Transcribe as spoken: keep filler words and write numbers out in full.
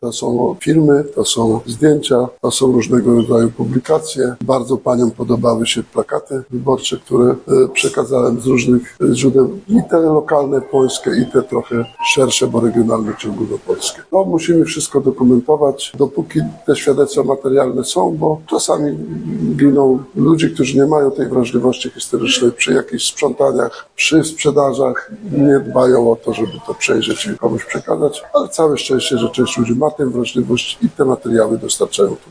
To są filmy, to są zdjęcia, to są różnego rodzaju publikacje. Bardzo paniom podobały się plakaty wyborcze, które przekazałem z różnych źródeł, i te lokalne, polskie, i te trochę szersze, bo regionalne czy ogólnopolskie. No, musimy wszystko dokumentować, dopóki te świadectwa materialne są, bo czasami giną ludzie, którzy nie mają tej wrażliwości historycznej przy jakichś sprzątaniach, przy sprzedażach, nie dbają o to, żeby to przejrzeć i komuś przekazać, ale całe szczęście, że część ludzi ma tę wrażliwość i te materiały dostarczają tu.